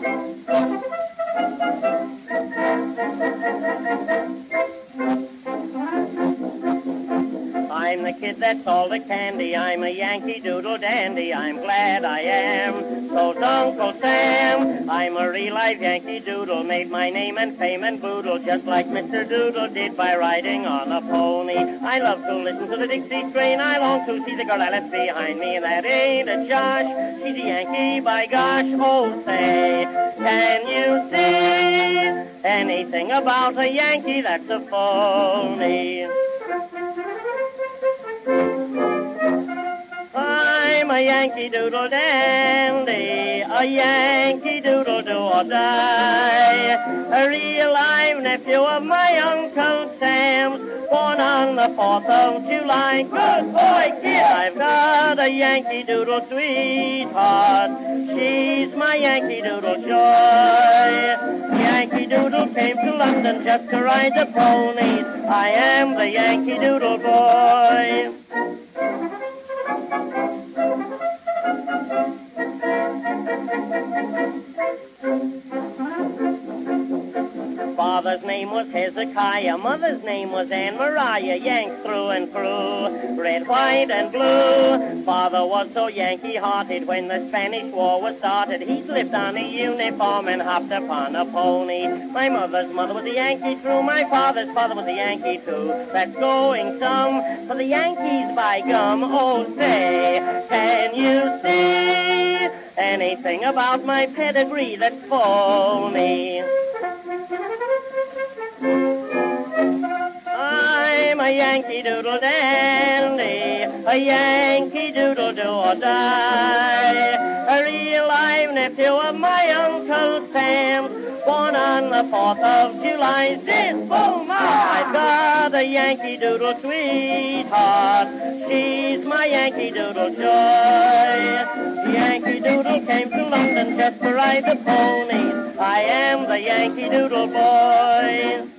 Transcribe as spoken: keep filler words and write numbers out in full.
I'm the kid that's all the candy. I'm a Yankee Doodle dandy. I'm glad I am. So's Uncle Sam. I'm a real live Yankee Doodle. Made my name and fame and boodle just like Mister Doodle did by riding on a pony. I love to listen to the Dixie strain. I long to see the girl I left behind me, and that ain't a Josh. She's a Yankee, by gosh. Oh, say, can you see anything about a Yankee that's a phony? I'm a Yankee Doodle dandy, a Yankee Doodle do or die, a real live nephew of my Uncle Sam's, born on the fourth of July. Good boy, kid, I've got a Yankee Doodle sweetheart. She's my Yankee Doodle joy. Yankee Doodle came to London just to ride the ponies. I am the Yankee Doodle boy. Father's name was Hezekiah, mother's name was Anne Mariah, Yanks through and through, red, white, and blue. Father was so Yankee-hearted when the Spanish War was started. He slipped on a uniform and hopped upon a pony. My mother's mother was a Yankee true, my father's father was a Yankee too. That's going some for the Yankees, by gum. Oh, say, can you see anything about my pedigree that's phony? I'm a Yankee Doodle dandy, a Yankee Doodle do or die, a real live nephew of my Uncle Sam, born on the fourth of July. This, boom, I've got a Yankee Doodle sweetheart. She's my Yankee Doodle joy. Yankee Doodle came to London just to ride the ponies. I am the Yankee Doodle boy.